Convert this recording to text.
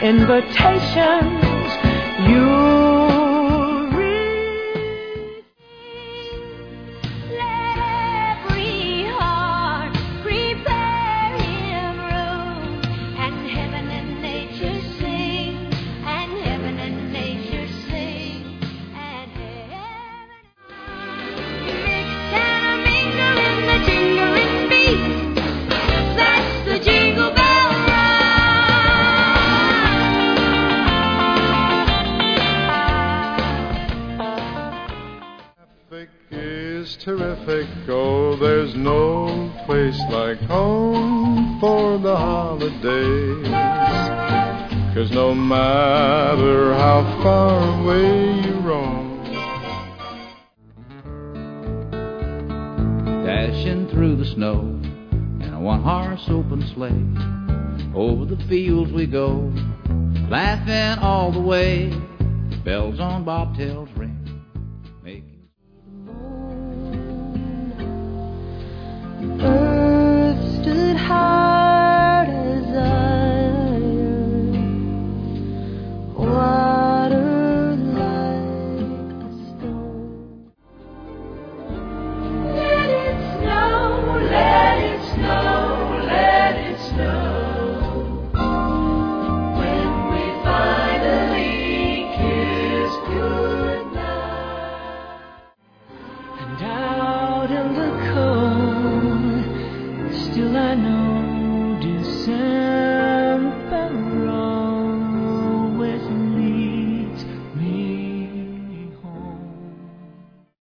invitations you read. Let every heart prepare him room, and heaven and nature sing, and heaven and nature sing, and heaven. Mix and a mingle in the jingling beat. That's the Jingle Bell Traffic is terrific. Oh, there's no place like home for the holidays. 'Cause no matter how far away you roam, dashing through the snow in a one-horse open sleigh. Over the fields we go, laughing all the way. Bells on bobtails ring, making